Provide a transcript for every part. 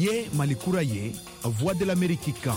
Niye Mali kura ye, Voix de l'Amérique kan.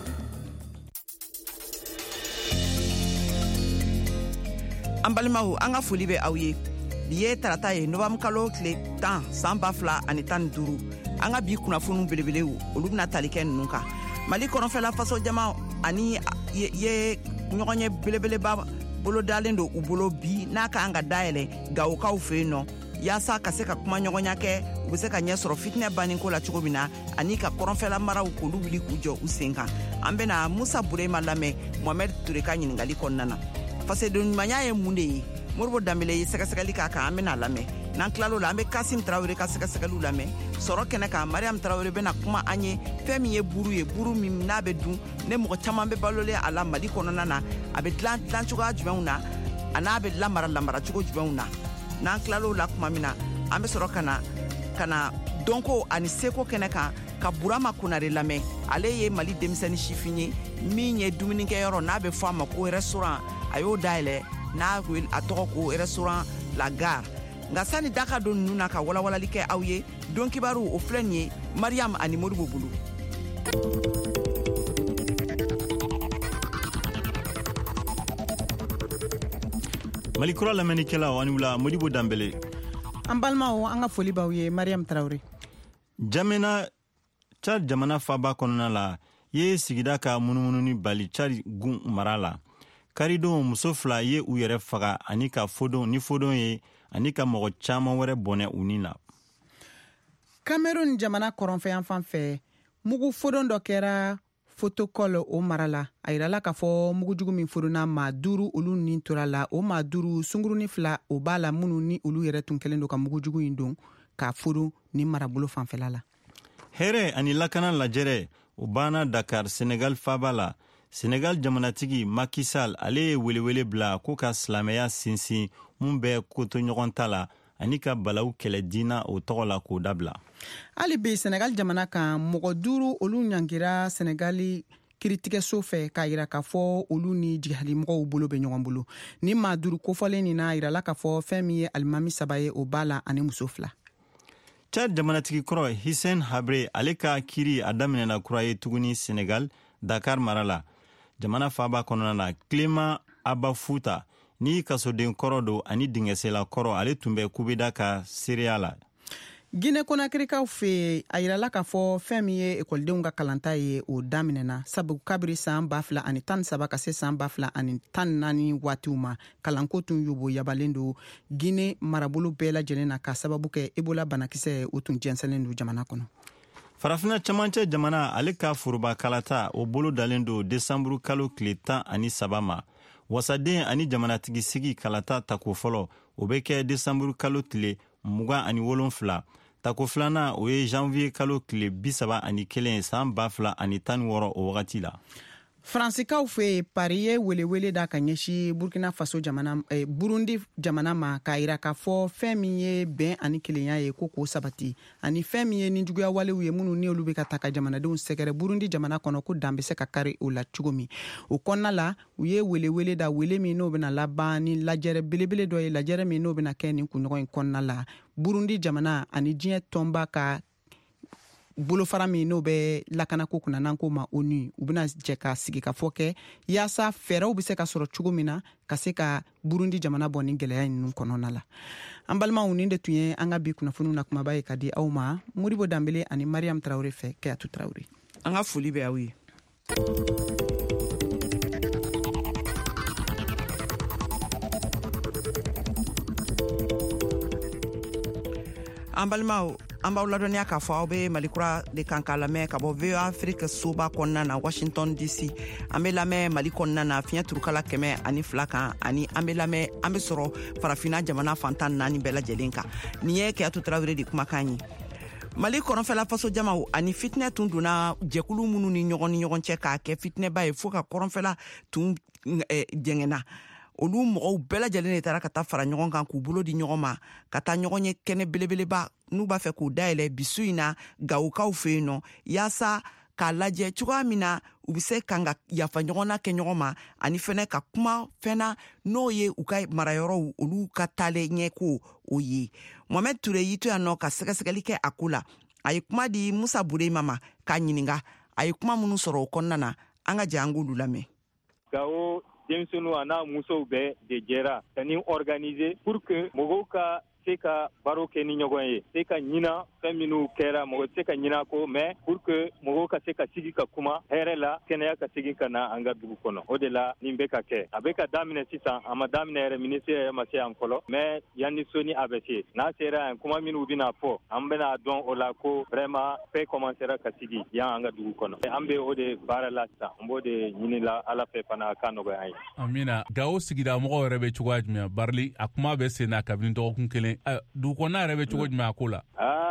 An balimaw an ka foli bɛ aw ye. Bi ye tarata ye novembre kalo tile 10 san 2015. An ka bi kunnafoniw belebelew olu bɛna tali kɛ ninnu kan. Mali kɔnɔfɛla faso jama ani ye ɲɔgɔn ye belebeleba bolo dalen do u bolo bi n'a ka an ka dayɛlɛ Gawokaw fɛ yen nɔ yaasa ka se ka kuma ɲɔgɔnya kɛ u bɛ se ka ɲɛ sɔrɔ fitinɛ baniko la cogo min na ani ka kɔrɔnfɛla maraw k'olu wuli k'u jɔ u sen kan. An bɛna Musa Burema lamɛn Mohamed Ture ka ɲiningali kɔnɔna na. Fasodenɲumanya ye mun de ye? Moribo Dambele ye sɛgɛsɛgɛli k'a kan an bɛna lamɛn. N'an tilal'o la an bɛ Kasim Tarawele ka sɛgɛsɛgɛliw lamɛn. Sɔrɔ kɛnɛ kan Mariam Tarawele bɛna kuma an ye fɛn min ye buru min n'a bɛ dun ne mɔgɔ caman bɛ balolen a la Mali kɔnɔna na a bɛ dilan cogoya jumɛnw na a n'a bɛ lamara cogo jumɛnw na. N'an tilal'o la kuma min na an bɛ sɔrɔ ka na dɔnko ani seko kɛnɛ kan ka Burama Konare lamɛn. Ale ye Mali denmisɛnnin sifin ye min ye dumunikɛyɔrɔ n'a bɛ fɔ a ma ko restaurant a y'o dayɛlɛ n'a a tɔgɔ ko restaurant La Gare. Nka sani da ka don ninnu na ka walawalali kɛ aw ye don kibaru o filɛ nin ye Mariam ani Modibo bolo. Mali kura lamɛnnikɛlaw ani wula Modibo Dambele. An balimaw an ka foli b'aw ye Mariam Tarawele. Chad jamana faba kɔnɔna la ye sigida ka munumununi bali Chad gun mara la. Karidon muso fila ye u yɛrɛ faga ani ka fodon ye ani ka mɔgɔ caman wɛrɛ bɔnɛ u ni la. Cameroun jamana kɔrɔnfɛyan fan fɛ mugu fodon dɔ kɛra fotokɔl o mara la. A yirala k'a fɔ mugujugu min fodonna maa 5 olu ni tora la. O maa 5 sungurunin 2 o b'a la minnu ni olu yɛrɛ tun kɛlen don ka mugujugu in don k'a fodon ni marabolo fanfɛla la. Hɛrɛ ani lakana lajɛrɛ o banna Dakar Senegal faba la. Senegal jamanatigi Macky Sall ale ye welewele bila ko ka silamɛya sinsin mun bɛ koto ɲɔgɔn ta la ani ka balaw kɛlɛ diina o tɔgɔ la k'o dabila. Hali bi Senegal jamana kan mɔgɔ 5 olu ɲangira Senegali kiritigɛso fɛ k'a yira k'a fɔ olu ni jihalimɔgɔw bolo bɛ ɲɔgɔn bolo. Ni maa 5 kofɔlen nin na yirala k'a fɔ fɛn min ye alimami 3 ye o b'a la ani muso 2. Chad jamanatigi kɔrɔ Hissène Habré ale ka kiri a daminɛna kura ye tuguni Senegal Dakar mara la. Jamana faba kɔnɔna na Clément Abafuta ni kasoden kɔrɔ do ani dingɛsela kɔrɔ ale tun bɛ kubida ka seereya la. Guinée Conakrykaw fɛ a yirala k'a fɔ fɛn min ye ekɔlidenw ka kalanta ye o daminɛna sabu kabiri san 2013 ka se san 2014 waatiw ma kalanko tun yubo yabalen do Guinée marabolo bɛɛ lajɛlen na ka sababu kɛ Ebola banakisɛ o tun jɛnsɛnlen do jamana kɔnɔ. Farafina camancɛ jamana ale ka foroba kalata o bolo dalen do Desanburu kalo tile 13 ma. Wasaden ani jamanatigi sigi kalata tako fɔlɔ o bɛ kɛ Desanburu kalo tile 27. Tako filana o ye janvier kalo tile 31 san 2016 o wagati la. Fransikaw fɛ Paris ye welewele da ka ɲɛsi Burkina Faso Burundi jamana ma k'a yira k'a fɔ fɛn min ye bɛn ani kelenya ye ko k'o sabati ani fɛn min ye ni juguya walew ye minnu ni olu bɛ ka ta ka jamanadenw sɛgɛrɛ Burundi jamana kɔnɔ ko dan bɛ se ka kari o la cogo min. O kɔnɔna la u ye welewele da wele min n'o bɛna laban ni lajɛrɛ belebele dɔ ye lajɛrɛ min n'o bɛna kɛ nin kunɲɔgɔn in kɔnɔna la. Burundi jamana ani diɲɛ tɔnba ka bolofara min n'o bɛ lakanako kunna n'an ko ma ONU u bɛna jɛ ka sigi ka fɔ kɛ yaasa fɛɛrɛw bɛ se ka sɔrɔ cogo min na ka se ka Burundi jamana bɔ ni gɛlɛya ninnu kɔnɔna la. An balimaw nin de tun ye an ka bi kunnafoniw na kumaba ye ka di aw ma Modibo Dambele ani Mariam Tarawele fɛ Keyatu Tarawele. An ka foli bɛ aw ye. An balimaw an b'aw ladɔniya k'a fɔ aw bɛ Malikura de kan k'a lamɛn ka bɔ VOA Afrique soba kɔnɔna na Washington DC. An bɛ lamɛn Mali kɔnɔna na fiɲɛ turukala 102 kan ani an bɛ sɔrɔ farafina jamana fantan 4 bɛɛ lajɛlen kan. Nin ye Keyatu Tarawele de kumakan ye. Mali kɔrɔnfɛla faso jamaw ani fitinɛ tun donna jɛkulu minnu ni ɲɔgɔn cɛ k'a kɛ fitinɛba ye fo ka kɔrɔnfɛla tun jɛngɛna. Olu mɔgɔw bɛɛ lajɛlen de taara ka taa fara ɲɔgɔn kan k'u bolo di ɲɔgɔn ma ka taa ɲɔgɔn ye kɛnɛ belebeleba n'u b'a fɛ k'u dayɛlɛ bisu in na Gawokaw fɛ yen nɔ yaasa k'a lajɛ cogoya min na u bɛ se kan ka yafa ɲɔgɔnna kɛ ɲɔgɔn ma ani fɛnɛ ka kuma fɛnɛ n'o ye u ka marayɔrɔw olu ka taale ɲɛ ko o ye. Mohamed Ture y'i to yan nɔ ka sɛgɛsɛgɛli kɛ a ko la a ye kuma di Musa Burema ma k'a ɲininga a ye kuma minnu sɔrɔ o kɔnɔna na an ka jɛ an k'olu lamɛn. Gawo denmisɛnninw a n'a musow bɛɛ de jɛra ka nin organiser pour que mɔgɔw ka se ka baro kɛ ni ɲɔgɔn ye, se ka ɲina fɛn minnu kɛra mɔgɔ se ka ɲina ko mais pour que mɔgɔw ka se ka sigi ka kuma hɛrɛ la kɛnɛya ka segin ka na an ka dugu kɔnɔ. O de la nin bɛ ka kɛ. A bɛ ka daminɛ sisan, a ma daminɛ yɛrɛ ministre yɛrɛ ma se yan fɔlɔ, mais yanni soni a bɛ se. N'a sera yan kuma minnu bɛna fɔ, an bɛna dɔn o la ko vraiment paix commencera ka sigi yan an ka dugu kɔnɔ. An bɛ o de baara la sisan, an b'o de ɲini la Ala fɛ fana a ka nɔgɔya an ye. Amina, Gawo sigida mɔgɔw yɛrɛ bɛ cogoya jumɛn? Barili a kuma bɛ sen na kabini dɔgɔkun kelen. Dugu kɔnɔ yɛrɛ bɛ cogo jumɛn a ko la?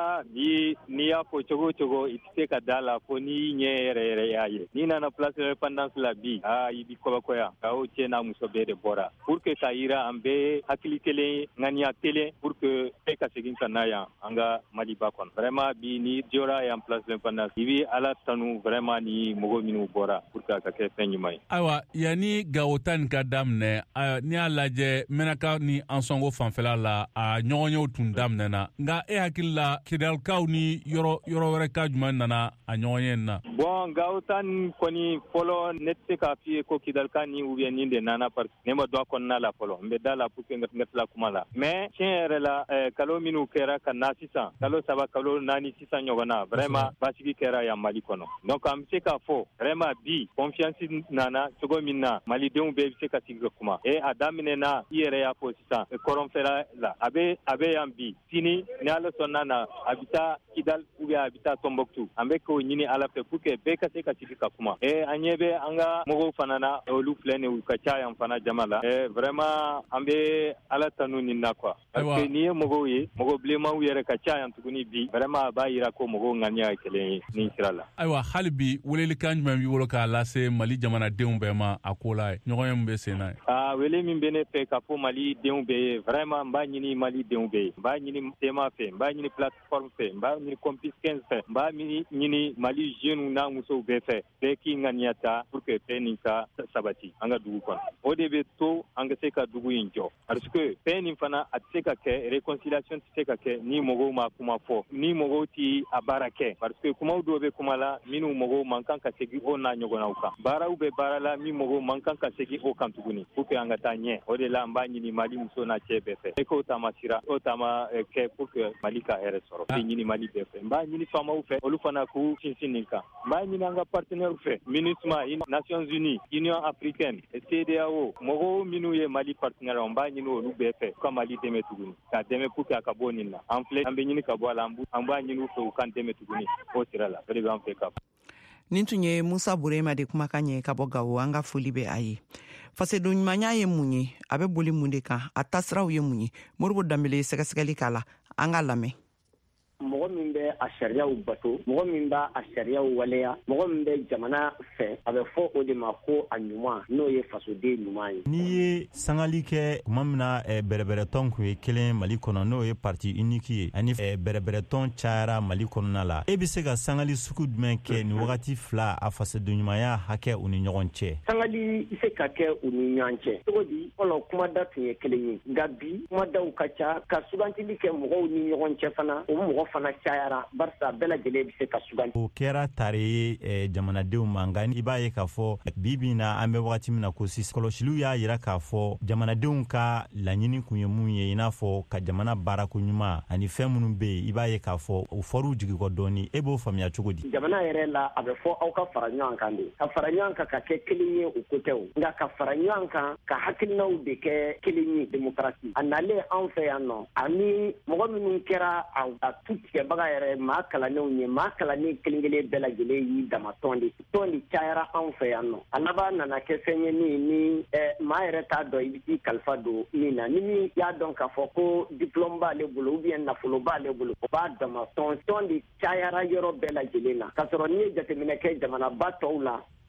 Bi n'i y'a fɔ cogo o cogo i tɛ se ka da la fo n'i ɲɛ yɛrɛ yɛrɛ y'a ye. N'i nana place de l'indépendance la bi, i bi kɔbɛkɔya. Gawo cɛ n'a muso bɛɛ de bɔra. Pour que ka yira an bɛ hakili kelen, ŋaniya kelen pour que bɛɛ ka segin ka na yan an ka Maliba kɔnɔ. Vraiment bi n'i jɔra yan place de l'indépendance, i bi Ala tanu vraiment ni mɔgɔ minnu bɔra pour que a ka kɛ fɛn ɲuman ye. Ayiwa, yanni Gawo ta nin ka daminɛ, n'i y'a lajɛ Menaka ni Ansongo fanfɛla la, a ɲɔgɔnyew tun daminɛna. Nka e hakili la Kidalikaw ni yɔrɔ wɛrɛ ka jumɛn nana a ɲɔgɔnye in na? Bon, Gawo ta nin kɔni fɔlɔ ne tɛ se k'a f'i ye ko Kidalika ni ou bien nin de nana parce que ne ma don a kɔnɔna la fɔlɔ. N bɛ da la pour que n ka tila kuma la. Mais tiɲɛ yɛrɛ la kalo minnu kɛra ka na sisan, kalo 3 kalo 4 sisan ɲɔgɔn na, vraiment basigi kɛra yan Mali kɔnɔ. Donc an bɛ se k'a fɔ vraiment bi confiance nana cogo min na Malidenw bɛɛ bɛ se ka sigi ka kuma. A daminɛna i yɛrɛ y'a fɔ sisan kɔrɔnfɛla la. A bɛ yan bi. Sini ni Ala sɔnna na a bɛ taa Kidal ou bien a bɛ taa Tombouctou. An bɛ k'o ɲini Ala fɛ pour que bɛɛ ka se ka sigi ka kuma. An ɲɛ bɛ an ka mɔgɔw fana na olu filɛ nin u ka ca yan fana jama la. Vraiment an bɛ Ala tanu nin na quoi. Parce que n'i ye mɔgɔw ye, mɔgɔ bilenmanw yɛrɛ ka ca yan tuguni bi. Vraiment a b'a yira ko mɔgɔw ŋaniya ye kelen ye nin sira la. Ayiwa, hali bi welelikan jumɛn b'i bolo k'a lase Mali jamanadenw bɛɛ ma a ko la ye? Ɲɔgɔnye min bɛ sen na ye. Wele min bɛ ne fɛ ka fɔ Mali denw bɛɛ ye, vraiment n b'a ɲini Mali denw bɛɛ ye. N b'a ɲini tema fɛ, n b'a ɲini plateforme fɛ, n b'a ɲini Compice 15 fɛ, n b'a ɲini Mali jeunes n'a musow bɛɛ fɛ, bɛɛ k'i ŋaniya ta pour que paix nin ka sabati an ka dugu kɔnɔ. O de bɛ to an ka se ka dugu in jɔ. Parce que paix nin fana a tɛ se ka kɛ, réconciliation tɛ se ka kɛ ni mɔgɔw ma kuma fɔ, ni mɔgɔw tɛ a baara kɛ. Parce que kumaw dɔw bɛ kuma la minnu mɔgɔw man kan ka segin o n'a ɲɔgɔnnaw kan. Baaraw bɛ baara la min mɔgɔw man kan ka segin o kan tuguni pour que an ka taa ɲɛ. O de la n b'a ɲini Mali muso n'a cɛ bɛɛ fɛ. E k'o taama sira, o taama kɛ pour que Mali ka hɛrɛ sɔrɔ. N bɛ ɲini Mali bɛɛ fɛ. N b'a ɲini faamaw fɛ, olu fana k'u sinsin nin kan. N b'a ɲini an ka partenaires fɛ, MINUSMA, Nations Unies, Union africaine, CEDEAO, mɔgɔw minnu ye Mali partenaires n b'a ɲini olu bɛɛ fɛ ka Mali dɛmɛ tuguni. Ka dɛmɛ pour que a ka bɔ nin na. An filɛ, an bɛ ɲini ka bɔ a la, an b'a ɲini u fɛ u kan dɛmɛ tuguni o sira la. O de b'an fɛ ka fɔ. Nin tun ye Musa Burema de kumakan ye ka bɔ Gawo. An ka foli bɛ a ye. Fasoden ɲumanya ye mun ye? A bɛ boli mun de kan? A tasiraw ye mun ye? Moribo Danbele sɛgɛsɛgɛli k'a la. An ka lamɛn. Mɔgɔ min bɛ a sariyaw bato, mɔgɔ min b'a a sariyaw waleya, mɔgɔ min bɛ jamana fɛ, a bɛ fɔ o de ma ko a ɲuman, n'o ye fasoden ɲuman ye. N'i ye sangali kɛ tuma min na bɛrɛbɛrɛtɔn kun ye kelen Mali kɔnɔ n'o ye parti unique ye, ani bɛrɛbɛrɛtɔn cayara Mali kɔnɔna la, e bɛ se ka sangali sugu jumɛn kɛ nin wagati fila a fasoden ɲumanya hakɛ u ni ɲɔgɔn cɛ? Sangali bɛ se ka kɛ u ni ɲɔgɔn cɛ cogo di? Fɔlɔ kumada tun ye kelen ye, nka bi kumadaw ka ca, ka sugantili kɛ mɔgɔw ni ɲɔgɔn cɛ fana, o mɔgɔ fana cayara barisa bɛɛ lajɛlen bɛ se ka suganti. O kɛra tare ye jamanadenw ma, nka i b'a ye k'a fɔ bi na an bɛ wagati min na ko sisan kɔlɔsiliw y'a jira k'a fɔ jamanadenw ka laɲini kun ye mun ye i n'a fɔ ka jamana baarako ɲuman ani fɛn minnu bɛ yen i b'a ye k'a fɔ o fɔr'u jigi kɔ dɔɔni. E b'o faamuya cogo di? Jamana yɛrɛ la a bɛ fɔ aw ka fara ɲɔgɔn kan de, ka fara ɲɔgɔn kan ka kɛ kelen ye o ko tɛ o, nka ka fara ɲɔgɔn kan ka hakilinaw de kɛ kelen ye démocratie. A nalen anw fɛ yan nɔ ani mɔgɔ minnu kɛra a tu tigɛbaga yɛrɛ maa kalanenw ye, maa kalanen kelen kelen bɛɛ lajɛlen y'i dama tɔn de cayara anw fɛ yan nɔ. A laban nana kɛ fɛn ye ni maa yɛrɛ t'a dɔn i bɛ t'i kalifa don min na, ni min y'a dɔn k'a fɔ ko diplôme b'ale bolo ou bien nafolo b'ale bolo o b'a dama tɔn de cayara yɔrɔ bɛɛ lajɛlen na, k'a sɔrɔ n'i ye jateminɛ kɛ jamanaba tɔw la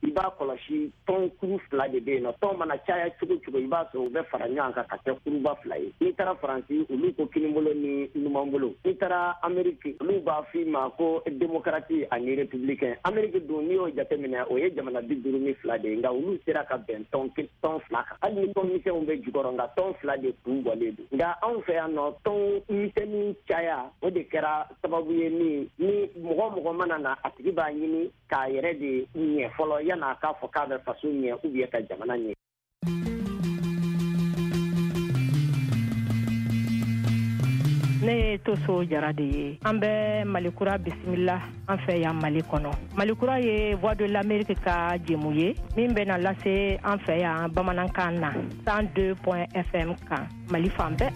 i b'a kɔlɔsi tɔn kuru 2 de bɛ yen nɔ tɔn mana caya cogo cogo i b'a sɔrɔ u bɛ fara ɲɔgɔn kan ka kɛ kuruba 2 ye n'i taara faransi olu ko kinibolo ni numanbolo n'i taara ameriki olu b'a f'i ma ko démocratie ani républicain ameriki dun n'i y'o jateminɛ o ye jamana 52 de ye nka olu sera ka bɛn tɔn 2 kan hali ni tɔn misɛnw bɛ jukɔrɔ nka tɔn 2 de kun bɔlen don nka anw fɛ yan nɔ tɔn misɛnnin caya o de kɛra sababu ye ni mɔgɔ mana na a tigi b'a ɲini k'a yɛrɛ de ɲɛ fɔlɔ yan'a k'a fɔ k'a bɛ faso ɲɛ ou bien ka jamana ɲɛ. ne ye Toso Jara de ye an bɛ Malikura bisimila an fɛ yan Mali kɔnɔ Malikura ye Voix de l'Amérique ka jɛmu ye min bɛna lase an fɛ yan bamanankan na 102.fm kan Mali fan bɛɛ.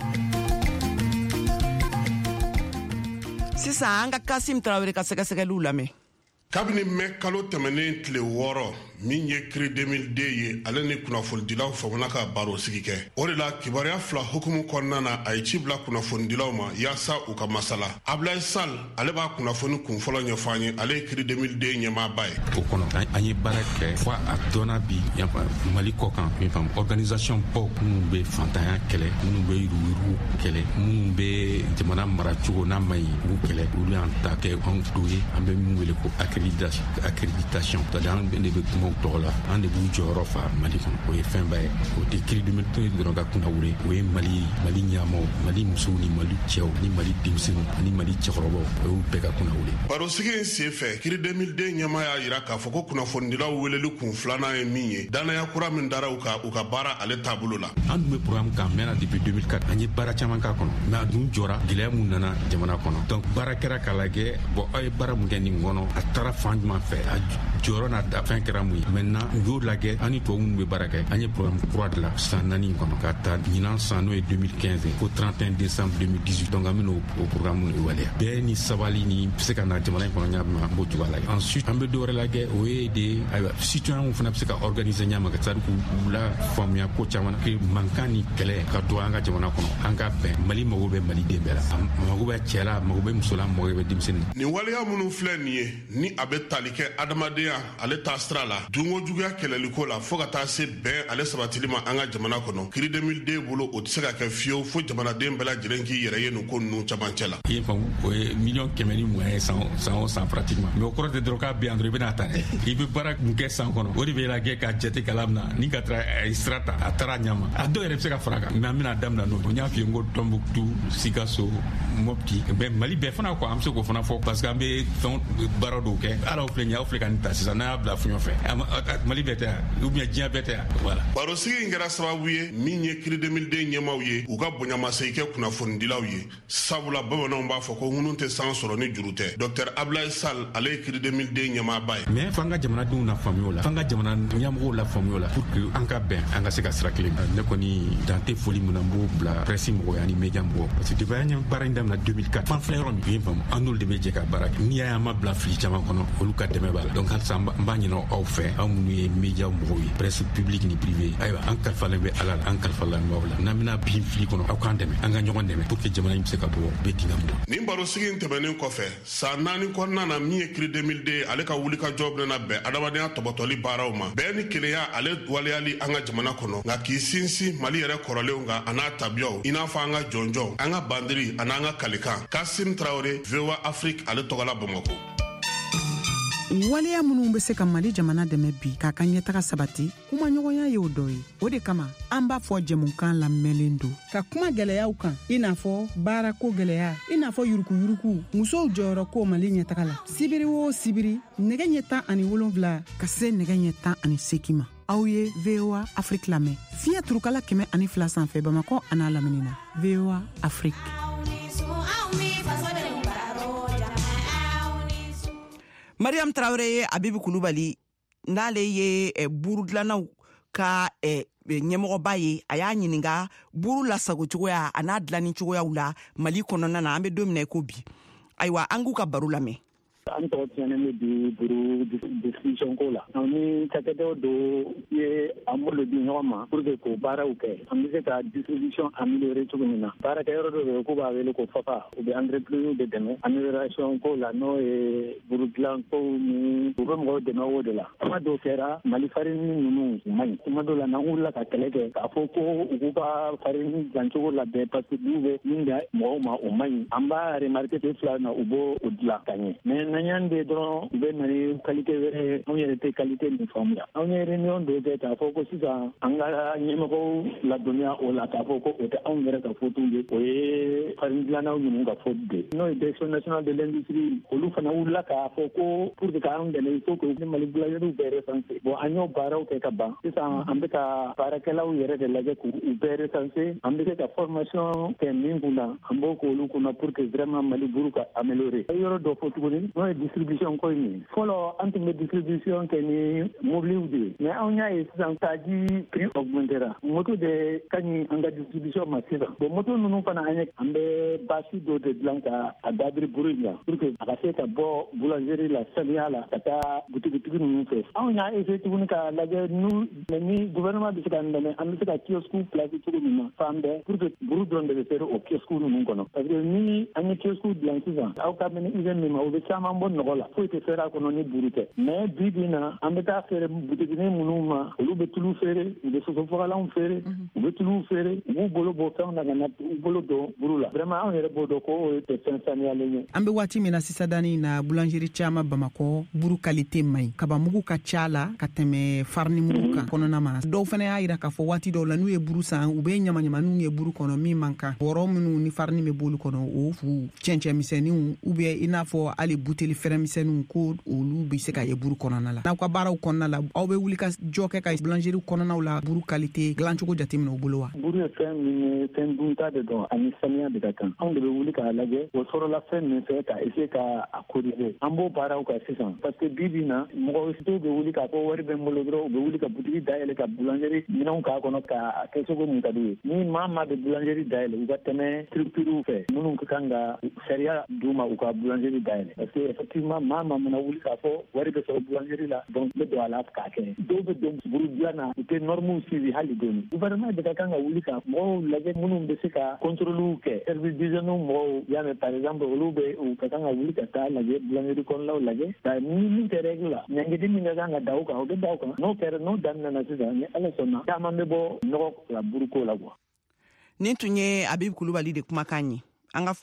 sisan an ka Kasim Tarawele ka sɛgɛsɛgɛliw lamɛn. kabini mɛn kalo tɛmɛnen tile 6 min ye kiri 2002 ye ale ni kunnafonidilaw famana ka baro sigi kɛ o de la kibaruya 2 hukumu kɔnɔna na a ye ci bila kunnafonidilaw ma yaasa u ka masala Ablaye Sall ale b'a kunnafoni kunfɔlɔ ɲɛfɔ an ye ale ye kiri 2002 ɲɛmaaba ye o kɔnɔ an ye baara kɛ fo a dɔnna bi Mali kɔ kan organisation baw minnu bɛ fantanya kɛlɛ minnu bɛ yurugu kɛlɛ minnu bɛ jamana maracogo n'a ma ɲi u kɛlɛ olu y'an ta kɛ anw dɔw ye an bɛ min wele ko accréditation c'est-à-dire an de bɛ kuma tɔgɔ la an de b'u jɔyɔrɔ fa Mali kɔnɔ o ye fɛn ba ye o tɛ kiri 2002 dɔrɔn ka kunna wuli o ye Mali ɲɛmaw Mali musow ni Mali cɛw ni Mali denmisɛnninw ani Mali cɛkɔrɔbaw o y'u bɛɛ ka kunna wuli. barosigi in senfɛ kiri 2002 ɲɛma y'a jira k'a fɔ ko kunnafonidilaw weleli kun 2nan ye min ye danaya kura min dara u ka baara ale taabolo la. an dun bɛ programme kan mɛnna depuis 2004 an ye baara caman k'a kɔnɔ mais a dun jɔra gɛlɛya mun nana jamana kɔnɔ donc baara kɛra k'a lajɛ aw ye baara mun kɛ nin kɔnɔ a taara fan jumɛn fɛ a jɔyɔrɔ n'a fɛn kɛra mun ye maintenant u y'o lajɛ an ni tubabu minnu bɛ baara kɛ an ye programme kura de la san 4 kɔnɔ ka taa ɲinan san n'o ye 2015 fo 31 décembre 2018 donc an bɛna o programme de waleya bɛɛ ni sabali ni bɛ se ka na jamana in kɔnɔ ɲa an b'o cogoya lajɛ ensuite an bɛ dɔwɛrɛ lajɛ o ye de citoyens fana bɛ se ka organiser ɲama ka c'est-à-dire k'u la faamuya ko caman na mankan ni kɛlɛ ka dɔgɔ an ka jamana kɔnɔ an ka bɛn Mali mago bɛ Mali den bɛɛ la a mago bɛ cɛ la a mago bɛ muso la a mago bɛ denmisɛnnin na. nin waleya minnu filɛ nin ye ni a bɛ tali kɛ adamadenya ale ta sira la dunko juguya kɛlɛliko la fo ka taa se bɛn ale sabatili ma an ka jamana kɔnɔ kiri 2002 bolo o tɛ se ka kɛ fiyewu fo jamanaden bɛɛ lajɛlen k'i yɛrɛ ye nin ko ninnu camancɛ la. i ye faamu o ye miliyɔn 100 ni mugan ye san o san pratiquement mais o kɔrɔ tɛ dɔrɔn k'a bɛ yan dɔrɔn i bɛna ta dɛ i bɛ baara mun kɛ san kɔnɔ o de bɛ lajɛ ka jate kala min na ni ka taara sira ta a taara ɲama a dɔw yɛrɛ bɛ se ka fara kan mais an bɛna daminɛ n'o ye n y'a f'i ye n ko Tombouctou Sikaso Mopti mais Mali bɛɛ fana ko an bɛ se k'o fana fɔ parce que an bɛ fɛn baara dɔw kɛ ala aw filɛ ka nin ta sisan n'a y'a bila fuɲɔ fɛ Mali bɛɛ tɛ yan ou bien diɲɛ bɛɛ tɛ yan voilà. barosigi in kɛra sababu ye min ye kiri 2002 ɲɛmaw ye u ka bonyamasegin kɛ kunnafonidilaw ye sabula bamananw b'a fɔ ko ŋunu tɛ san sɔrɔ ni juru tɛ Dr Ablaye Sall ale ye kiri 2002 ɲɛmaaba ye mais f'an ka jamanadenw la faamuya o la f'an ka jamana ɲɛmɔgɔw la faamuya o la pour que an ka bɛn an ka se ka sira kelen ne kɔni dan tɛ foli min na n b'o bila presse mɔgɔw ani média mɔgɔw parce que depuis an ye baara in daminɛ 2004 fan filɛ yɔrɔ min ye faamu an n'olu de bɛ jɛ ka baara kɛ n'i y'a ye an ma bila fili caman kɔnɔ olu ka dɛmɛ b'a la donc halisa an b'a ɲini aw fɛ aw minnu ye média mɔgɔw ye presse publique ni privée ayiwa an kalifalen bɛ ala la an kalifalen b'aw la n'an bɛna bin fili kɔnɔ aw k'an dɛmɛ an ka ɲɔgɔn dɛmɛ pour que jamana in bɛ se ka bɔ bɛɛ dingɛ mun na. nin barosigi in tɛmɛnen kɔfɛ san 4 kɔnɔna na min ye kiri 2002 ale ka wulikajɔ bɛna bɛn adamadenya tɔbɔtɔli baaraw ma bɛɛ ni kelenya ale waleyali an ka jamana kɔnɔ nka k'i sinsin Mali yɛrɛ kɔrɔlenw kan a n'a tabiyaw i n'a fɔ an ka jɔnjɔn an ka bandiri a n'an ka kalikan Kasim Tarawele VOA Afrique ale tɔgɔla Bamakɔ. waleya minnu bɛ se ka Mali jamana dɛmɛ bi k'a ka ɲɛtaga sabati kuma ɲɔgɔnya ye o dɔ ye o de kama an b'a fɔ jɛmukan lamɛnlen don ka kuma gɛlɛyaw kan i n'a fɔ baarako gɛlɛya i n'a fɔ yurukuyuruku musow jɔyɔrɔ ko Mali ɲɛtaga la sibiri o sibiri nɛgɛ ɲɛ 17 ka se nɛgɛ ɲɛ 18 ma aw ye VOA Afrique lamɛn fiɲɛ turukala 102 sanfɛ Bamakɔ a n'a lamini na VOA Afrique. Mariam Traoré ye Abibu Kulubali n'ale ye buru dilanaw ka ɲɛmɔgɔba ye a y'a ɲininka buru lasago cogoya a n'a dilani cogoyaw la Mali kɔnɔna na an bɛ don min na i ko bi ayiwa an k'u ka baro lamɛn. an tɔgɔ tiɲɛnen bɛ bi buru distribution ko la ni cakɛdaw dɔ ye an bolo di ɲɔgɔn ma pour que k'o baaraw kɛ an bɛ se ka distribution améliorer cogo min na baarakɛyɔrɔ dɔ bɛ yen k'u b'a wele ko FAPA u bɛ entreprise de dɛmɛ amélioration ko la n'o ye buru dilan ko ni u bɛ mɔgɔw dɛmɛ o de la kuma dɔw kɛra Mali farini ninnu u man ɲi kuma dɔw la n'an wulila ka kɛlɛ kɛ k'a fɔ ko u k'u ka farini dilancogo labɛn parce que n'u bɛ min da mɔgɔw ma o man ɲi an b'a remarqué tɛ fila na u b'o dilan ka ɲɛ mais n'an y'an de dɔrɔn u bɛ na ni qualité wɛrɛ anw yɛrɛ tɛ qualité nin faamuya anw ye réunion dɔ kɛ k'a fɔ ko sisan an ka ɲɛmɔgɔw ladɔnniya o la k'a fɔ ko o tɛ anw yɛrɛ ka faute ye o ye farini dilannaw ninnu ka faute de n'o ye direction nationale de l'industrie olu fana wulila k'a fɔ ko pour que k'an dɛmɛ il faut que ni Mali boulangeries bɛɛ recensé bon an y'o baaraw kɛ ka ban sisan an bɛ ka baarakɛlaw yɛrɛ de lajɛ k'u bɛɛ recensé an bɛ se ka formation kɛ min kunna an b'o k'olu kunna pour que vraiment Mali buru ka améliorer yɔrɔ dɔ fɔ tuguni n'o ye distribution ko in ye fɔlɔ an tun bɛ distribution kɛ ni mobiliw de ye mais anw y'a ye sisan kaaji prix augmentera moto de ka ɲi an ka distribution ma sisan bon moto ninnu fana an bɛ basi dɔ de dilan ka a dabiri buru in la pour que a ka se ka bɔ boulangerie la saniya la ka taa butigitigi ninnu fɛ anw y'a essayé tuguni ka lajɛ ni gouvernement bɛ se ka dɛmɛ an bɛ se ka kiosque place cogo min na fan bɛɛ pour que buru dɔrɔn de bɛ feere o kiosque ninnu kɔnɔ parce que ni an ye kiosque dilan sisan aw ka mɛni usine min ma u bɛ caman bɔ nɔgɔ la foyi tɛ feere a kɔnɔ ni buru tɛ mais bi bi na an bɛ taa feere butiginin minnu ma olu bɛ tulu feere u bɛ sosofagalanw feere u bɛ tuluw feere u b'u bolo bɔ fɛnw na ka na u bolo don buru la vraiment anw yɛrɛ b'o dɔn ko o tɛ fɛn saniyalen ye an bɛ waati min na sisan dani na boulangerie caman Bamakɔ buru qualité man ɲi kabamugu ka ca la ka tɛmɛ farini mugu kan kɔnɔna ma dɔw fana y'a yira k'a fɔ waati dɔw la n'u ye buru san u bɛ ɲamaɲamaninw ye buru kɔnɔ min man kan bɔrɔ minnu ni farini bɛ b'olu kɔnɔ o fu cɛncɛnmisɛnninw ou bien i n'a fɔ hali buteli fɛrɛmisɛnninw ko olu bɛ se ka ye buru kɔnɔna la n'aw ka baaraw kɔnɔna la aw bɛ wuli ka jɔ kɛ ka boulangerie kɔnɔnaw la buru qualité dilancogo jateminɛ u bolo wa buru ye fɛn min ye fɛn dunta de dɔn ani saniya de ka kan anw de bɛ wuli k'a lajɛ o sɔrɔla fɛn min fɛ ka essayer ka a corriger an b'o baaraw kɛ sisan parce que bi bi na mɔgɔ dɔw bɛ wuli k'a fɔ wari bɛ n bolo dɔrɔn u bɛ wuli ka butigi dayɛlɛ ka boulangerie minɛnw k'a kɔnɔ k'a kɛ cogo min ka d'u ye ni maa bɛ boulangerie dayɛlɛ u ka tɛmɛ structurew fɛ minnu ka kan ka sariya d'u ma u ka boulangerie dayɛlɛ parce que effectivement maa mana wuli k'a fɔ wari bɛ sɔrɔ boulangerie la donc n bɛ don a la k'a kɛ dɔw bɛ don buru dilan na u tɛ normes suivi hali dɔɔni gouvernement de ka kan ka wuli ka mɔgɔw lajɛ minnu bɛ se ka contrôle kɛ service d'hygiène mɔgɔw y'a mɛn par exemple olu bɛ u ka kan ka wuli ka taa lajɛ boulangerie kɔnɔnaw lajɛ ka ni min tɛ règle la ɲangidi min ka kan ka da o kan o bɛ da o kan n'o kɛra n'o daminɛna sisan ni ala sɔnna caman bɛ bɔ nɔgɔ la buruko la quoi. nin tun ye Abibu Kulubali de kumakan ye an ka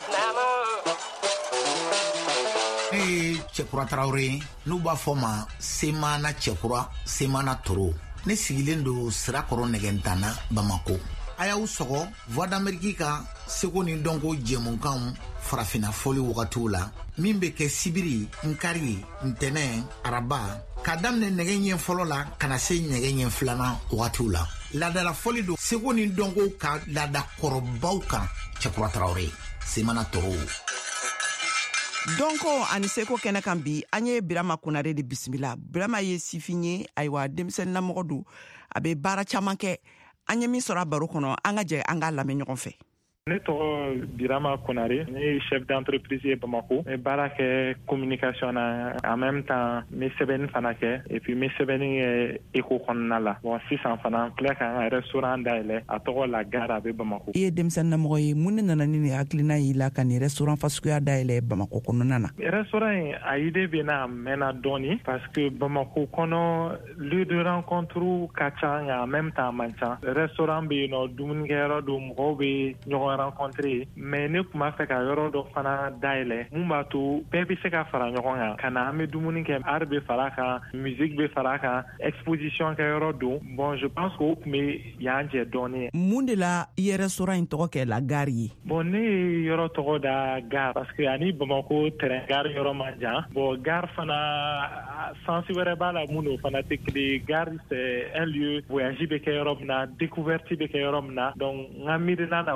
ne ye Cɛkura Tarawele n'u b'a fɔ ma Semana Cɛkura Semana Toro ne sigilen don Sirakɔrɔ Nɛgɛntana Bamako a y'aw sɔgɔ Voix d'Amérique ka seko ni dɔnko jɛmukanw farafina fɔli wagatiw la min bɛ kɛ sibiri nkari ntɛnɛ araba ka daminɛ nɛgɛ ɲɛ fɔlɔ la kana se nɛgɛ ɲɛ filanan wagatiw la laadala fɔli don seko ni dɔnko ka laada kɔrɔbaw kan Cɛkura Tarawele Semana Toro donko ani seko kɛnɛ kan bi an ye Birama Konare de bisimila Birama ye sifin ye ayiwa denmisɛnnin lamɔgɔ don a bɛ baara caman kɛ an ye min sɔrɔ a baro kɔnɔ an ka jɛ an k'a lamɛn ɲɔgɔn fɛ. Ne tɔgɔ Birama Konare, ne ye chef d'entreprise ye Bamako. Ne baara kɛ communication na en même temps me sɛbɛnni fana kɛ et puis me sɛbɛnni kɛ éco kɔnɔna la. Bon sisan fana filɛ ka an ka restaurant dayɛlɛ a tɔgɔ La Gare a bɛ Bamako. I ye denmisɛnnin lamɔgɔ ye mun de nana ni hakilina y'i la ka nin restaurant fasuguya dayɛlɛ Bamako kɔnɔna na? Restaurant in a idée bɛ na mɛnna dɔɔni parce que Bamako kɔnɔ lieu de rencontre ka ca nka en même temps man ca. Restaurant bɛ yen nɔ dumunikɛyɔrɔ don mɔgɔw bɛ ɲɔgɔn rencontrer mais ne kuma fɛ ka yɔrɔ dɔ fana dayɛlɛ mun b'a to bɛɛ bɛ se ka fara ɲɔgɔn kan ka na an bɛ dumuni kɛ art bɛ fara kan musique bɛ fara kan exposition kɛ yɔrɔ don bon je pense que o tun bɛ y'an jɛ dɔɔni. Mun de la i ye restaurant in tɔgɔ kɛ La Gare ye? Bon ne ye yɔrɔ tɔgɔ da Gare parce que ani Bamako terrain gare yɔrɔ man jan bon Gare fana sens wɛrɛ b'a la mun n'o fana tɛ kelen Gare c'est un lieu voyage bɛ kɛ yɔrɔ min na découverte bɛ kɛ yɔrɔ min na donc n ka miirina na o yɔrɔ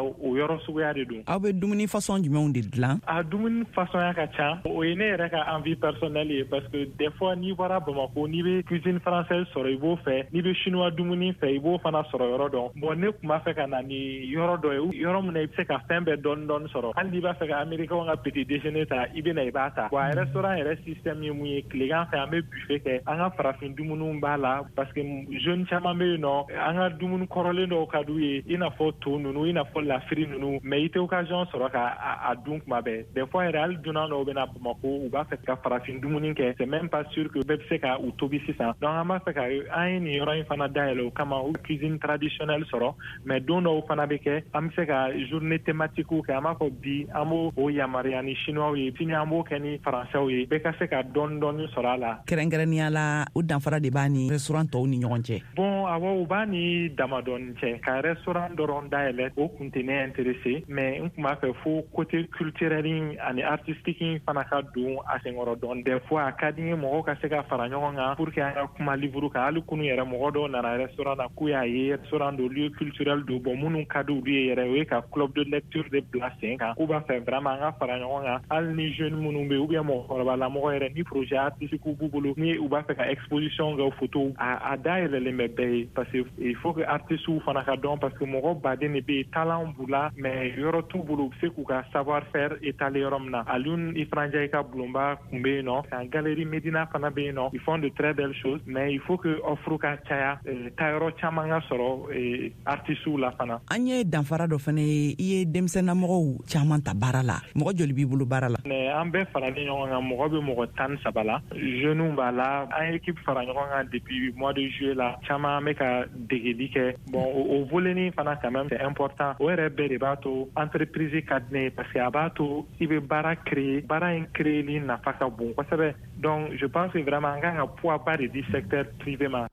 yɔrɔ suguya de don. Aw bɛ dumuni façon jumɛnw de dilan? A dumuni façon ya ka ca. O ye ne yɛrɛ ka envie personnelle ye parce que des fois n'i bɔra Bamako n'i bɛ cuisine française sɔrɔ i b'o fɛ, n'i bɛ chinois dumuni fɛ i b'o fana sɔrɔ yɔrɔ dɔn. Bon ne tun b'a fɛ ka na ni yɔrɔ dɔ ye yɔrɔ min na i bɛ se ka fɛn bɛɛ dɔɔni sɔrɔ. Hali n'i b'a fɛ ka américain ka petit déjeuner ta i bɛ na i b'a ta. Bon a restaurant yɛrɛ système ye mun ye tilegan fɛ an bɛ buffet kɛ an ka farafin dumuniw b'a la parce que jeune caman bɛ yen nɔ an ka dumuni kɔrɔlen dɔw ka d'u ye i n'a fɔ to ninnu i n'a fɔ lafiri ninnu mais i tɛ occasion sɔrɔ ka a dun kuma bɛɛ. Des fois yɛrɛ hali dunan dɔw bɛ na Bamako u b'a fɛ ka farafin dumuni kɛ c'est même pas sûr que bɛɛ bɛ se ka u tobi sisan. Donc an b'a fɛ ka an ye nin yɔrɔ in fana dayɛlɛ o kama u cuisine traditionnelle sɔrɔ mais don dɔw fana bɛ kɛ an bɛ se ka journée thématique kɛ an b'a fɔ bi an b'o yamaruya ni chinois ye sini an b'o kɛ ni français ye bɛɛ ka se ka dɔɔni sɔrɔ a la. Kɛrɛnkɛrɛnnenya la o danfara de b'a ni restaurant tɔw ni ɲɔgɔn cɛ. Bon awɔ u b'a ni damadɔni cɛ ka restaurant dɔrɔn dayɛlɛ o kun tɛ ne intéressé mais n kun b'a fɛ fo côté culturel ani artistique fana ka don a senkɔrɔ dɔɔni. Des fois a ka di n ye mɔgɔw ka se ka fara ɲɔgɔn kan pour que an ka kuma livre kan hali kunu yɛrɛ mɔgɔ dɔw nana restaurant na k'u y'a ye restaurant do lieu culturel do bon minnu ka di olu ye yɛrɛ o ye ka club de lecture de bila sen kan k'u b'a fɛ vraiment an ka fara ɲɔgɔn kan hali ni jeune minnu bɛ yen ou bien mɔgɔkɔrɔba lamɔgɔ yɛrɛ ni projet artistique b'u bolo ni u b'a fɛ ka exposition kɛ photo a dayɛlɛlen bɛ bɛɛ ye parce que il faut que artistes fana ka dɔn parce que mɔgɔ baden de bɛ yen talent b'u la mais yɔrɔ t'u bolo u bɛ se k'u ka savoir faire étaler yɔrɔ min na Alioune Ifranja i ka bulonba kun bɛ yen nɔ ka galerie Medina fana bɛ yen nɔ ils font de très belles choses mais il faut que offre ka caya taayɔrɔ caman ka sɔrɔ artistes la fana. An ye danfara dɔ fana ye i ye denmisɛnnamɔgɔw caman ta baara la mɔgɔ joli b'i bolo baara la? An bɛɛ faralen ɲɔgɔn kan mɔgɔ bɛ mɔgɔ 13 la jeunes b'a la an ye équipe fara ɲɔgɔn kan depuis mois de juillet la caman bɛ ka degeli kɛ bon o volet fana quand même c'est important o yɛrɛ bɛɛ de b'a to entreprise ka di ne ye parce que a b'a to i bɛ baara créer baara in créeli nafa ka bon kosɛbɛ donc je pense que vraiment an kan ka poids ba de di secteur privé ma.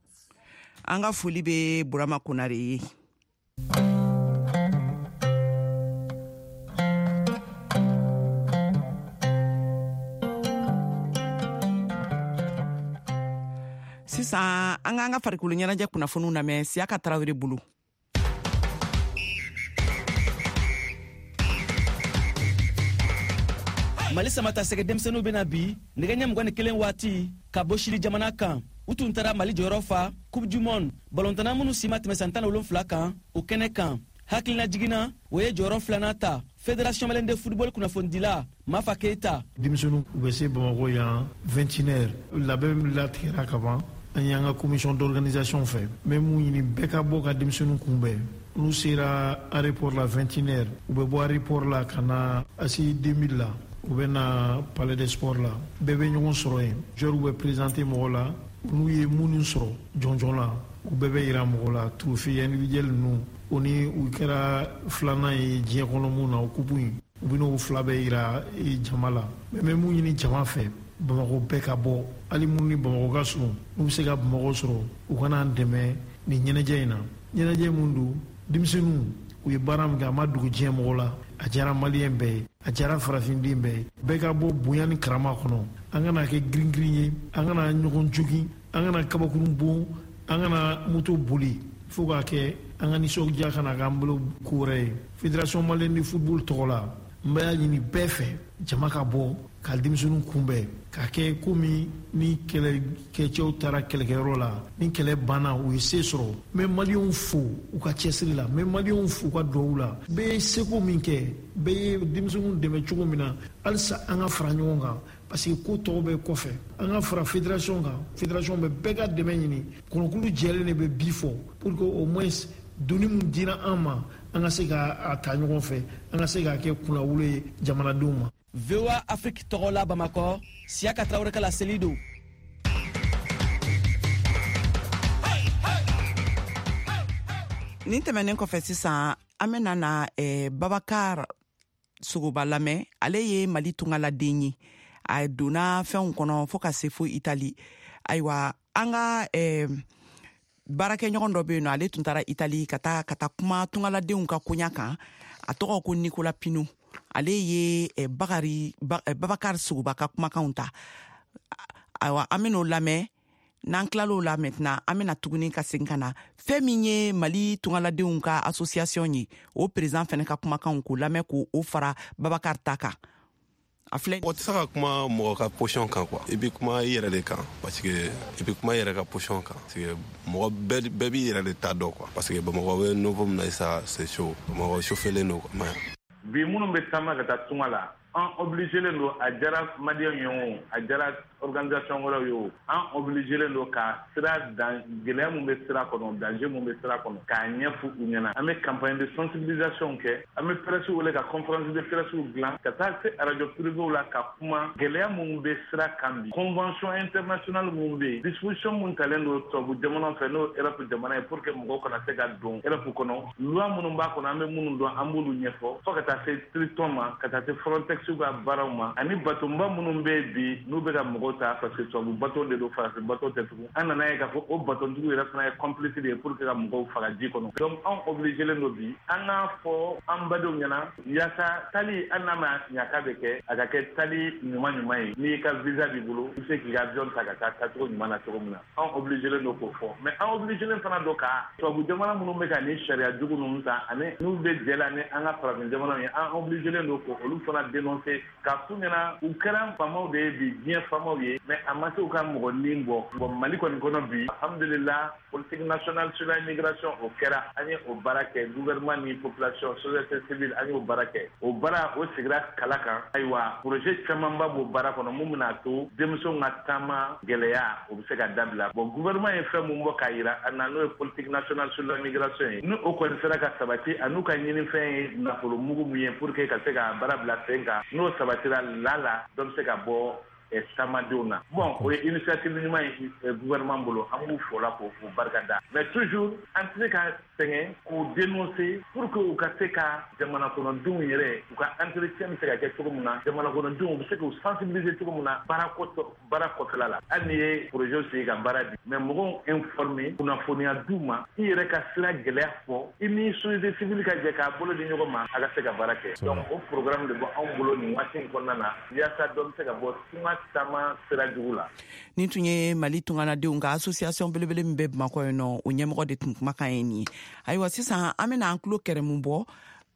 An ka foli bɛ Burama Konare ye. Sisan an k'an ka farikolo ɲɛnajɛ kunnafoniw lamɛn Siyaka Tarawele bolo. Mali samata sɛgɛ denmisɛnninw bena bi nɛgɛ ɲɛ 21 waati ka bɔ Chili jamana kan u tun tara Mali jɔyɔrɔ fa Coupe du Monde ballontanna minnu si ma tɛmɛ san 17 kan o kɛnɛ kan hakilina jiginna o ye jɔyɔrɔ 2nan ta Fédération Malienne de Football kunnafonidila Mafa Keita. Denmisɛnninw u bɛ se Bamako yan 21h labɛn latigɛra ka ban an y'an ka commission d'organisation fɛ mais mun ɲini bɛɛ ka bɔ ka denmisɛnninw kunbɛn n'u sera aéroport la 21h u bɛ bɔ aéroport la ka na asi 2000 la u bɛ na palais des sports la bɛɛ bɛ ɲɔgɔn sɔrɔ yen joueurs bɛ présenter mɔgɔ la n'u ye minnu sɔrɔ jɔnjɔn la u bɛɛ bɛ yira mɔgɔ la trophée individuel ninnu o ni u kɛra filanan ye diɲɛ kɔnɔ mun na o kupu in u bɛ n'o fila bɛɛ yira jama la mais mun ɲini jama fɛ Bamako bɛɛ ka bɔ hali minnu ni Bamako ka surun n'u bɛ se ka Bamako sɔrɔ u kana an dɛmɛ nin ɲɛnajɛ in na ɲɛnajɛ mun don denmisɛnninw u ye baara min kɛ a ma dogo diɲɛ mɔgɔ la a diyara maliyɛn bɛɛ ye a diyara farafinden bɛɛ ye bɛɛ ka bɔ bonya ni karama kɔnɔ an kana kɛ girin-girin ye an kana ɲɔgɔn jogin an kana kabakurun bon an kana moto boli fo k'a kɛ an ka nisɔndiya kana k'an bolo ko wɛrɛ ye Fédération Malienne de Football tɔgɔ la n bɛ y'a ɲini bɛɛ fɛ jama ka bɔ ka denmisɛnninw kunbɛn k'a kɛ komi ni kɛlɛkɛcɛw taara kɛlɛkɛyɔrɔ la ni kɛlɛ banna u ye se sɔrɔ n bɛ maliyɛnw fo u ka cɛsiri la n bɛ maliyɛnw fo u ka duwawu la bɛɛ ye seko min kɛ bɛɛ ye denmisɛnninw dɛmɛ cogo min na halisa an ka fara ɲɔgɔn kan parce que ko tɔw bɛ kɔfɛ an ka fara fédération kan fédération bɛ bɛɛ ka dɛmɛ ɲini kɔnɔkulu jɛlen de bɛ bi fɔ pour que au moins doni min dira an ma an ka se k'a ta ɲɔgɔn fɛ an ka se k'a kɛ kunnawolo ye jamanadenw ma. VOA Afrique tɔgɔ la Bamakɔ Siyaka Tarawele ka laseli don. Nin tɛmɛnen kɔfɛ sisan an bɛna na Babakar Sogoba lamɛn ale ye Mali tungaladen ye a donna fɛnw kɔnɔ fo ka se fo Itali ayiwa an ka baarakɛɲɔgɔn dɔ bɛ yen nɔ ale tun taara Itali ka taa kuma tungaladenw ka koɲa kan a tɔgɔ ko Nicolas Pino ale ye Babakar Sogoba ka kumakanw ta ayiwa an bɛn'o lamɛn n'an kilalo la maintenant an bena tuguni ka segin ka na fɛn min ye Mali tungaladenw ka association ye o président fɛnɛ ka kumakanw k'o lamɛn k'o fara Babakar ta kan. O tɛ se ka kuma mɔgɔ ka position kan quoi i bɛ kuma i yɛrɛ de kan parce que i bɛ kuma i yɛrɛ ka position kan parce que mɔgɔ bɛɛ b'i yɛrɛ de ta dɔn quoi parce que Bamakɔ bɛ nouveau min na sa c'est chaud Bamakɔ chauffelen don quoi. Bi minnu bɛ taama ka taa tunga la an obligelen don a jara maliyɛnw ye o a jara organisation wɛrɛw ye o an obligelen don ka sira dan gɛlɛya min bɛ sira kɔnɔ danger min bɛ sira kɔnɔ k'a ɲɛfɔ u ɲɛna an bɛ campagne de sensibilisation kɛ an bɛ presse wele ka conférence de presse dilan ka taa se radio privé la ka kuma gɛlɛya min bɛ sira kan bi convention internationale min bɛ yen disposition min talen don tubabu jamana fɛ n'o Europe jamana ye pour que mɔgɔw kana se ka don Europe kɔnɔ loi minnu b'a kɔnɔ an bɛ minnu dɔn an b'olu ɲɛfɔ fo ka taa se Triton ma ka taa se Frontex ka baaraw ma ani batonba minnu bɛ bi n'u bɛ ka mɔgɔw ta parce que tubabu bateau de don farafin bateau tɛ tugun an nana ye k'a fɔ o batontigiw yɛrɛ fana ye complice de ye pour que ka mɔgɔw faga ji kɔnɔ donc an obligelen don bi an k'a fɔ an badenw ɲɛna yaasa tali an n'a ma ɲaka bɛ kɛ a ka kɛ tali ɲuman ye n'i y'i ka visa b'i bolo i bɛ se k'i ka avion ta ka taa tacogo ɲuman na cogo min na an obligelen don k'o fɔ mais an obligelen fana don ka tubabu jamana minnu bɛ ka ni sariya jugu ninnu ta ani n'u bɛ jɛ la ni an ka farafin jamana ye an obligelen don k'olu fana dénoncer k'a f'u ɲɛna u kɛra faamaw de ye bi diɲɛ faamaw ye mais a ma se u ka mɔgɔ nin bɔ bon Mali kɔni kɔnɔ bi alhamdulillah politique nationale sur la immigration o kɛra an ye o baara kɛ gouvernement ni population société civile an ye o baara kɛ o baara o sigira kala kan ayiwa projet camanba b'o baara kɔnɔ mun bɛna to denmisɛnw ka taama gɛlɛya o bɛ se ka dabila bon gouvernement ye fɛn mun bɔ k'a yira a na n'o ye politique nationale sur la immigration ye ni o kɔni sera ka sabati a n'u ka ɲinifɛn ye nafolo mugu min ye pour que ka se ka baara bila sen kan n'o sabatira la dɔ bɛ se ka bɔ tamadenw na bon o ye initiative ɲuman ye gouvernement bolo an b'u fo la k'o barika da mais toujours an tɛ se ka sɛgɛn k'o dénoncer pour que u ka se ka jamana kɔnɔdenw yɛrɛ u ka entretien bɛ se ka kɛ cogo min na jamana kɔnɔdenw u bɛ se k'u sensibiliser cogo min na baara kɔfɛla la hali n'i ye projet sigi ka baara di mais mɔgɔw informer kunnafoniya d'u ma i yɛrɛ ka sira gɛlɛya fɔ i ni société civile ka jɛ k'a bolo di ɲɔgɔn ma a ka se ka baara kɛ donc o programme de bɔ anw bolo nin waati in kɔnɔna na yaasa dɔ bɛ se ka bɔ tama sira jugu la. Nin tun ye Mali tunganadenw ka association belebele min bɛ Bamakɔ yen nɔ o ɲɛmɔgɔ de tun kumakan ye nin ye ayiwa sisan an bɛna an tulo kɛrɛ mun bɔ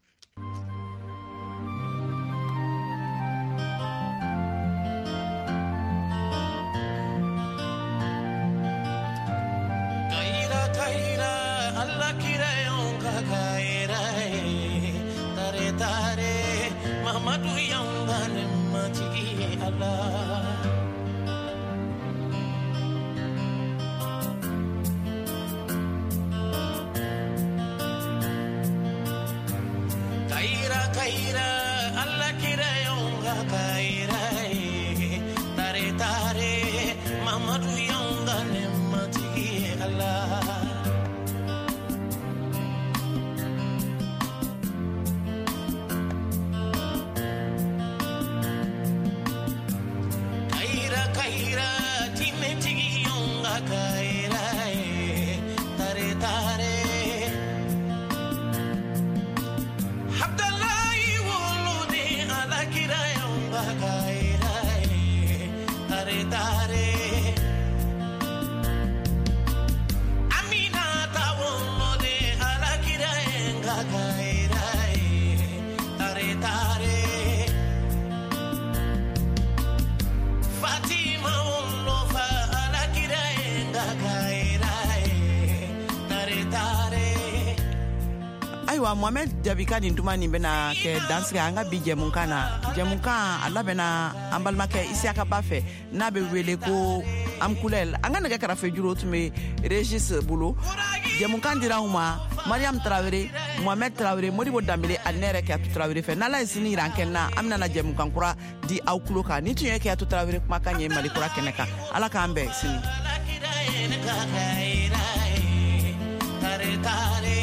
ayiwa Mohamed Jabika nin tuma nin bɛna kɛ dansigi an ka bi jɛmukan na jɛmukan a labɛnna an balimakɛ Isiaka Ba fɛ n'a bɛ wele ko Amkulel an ka nɛgɛ kɛrɛfɛ juru tun bɛ Régis bolo jɛmukan dira anw ma Mariam Tarawele Mohamed Tarawele Modibo Dambele ani ne yɛrɛ Kiyatu Tarawele fɛ n'Ala ye sini yira an kɛnɛ na an bɛna jɛmukan kura di aw tulo kan ni tun ye Kiyatu Tarawele kumakan ye Mali kura kɛnɛ kan Ala k'an bɛn sini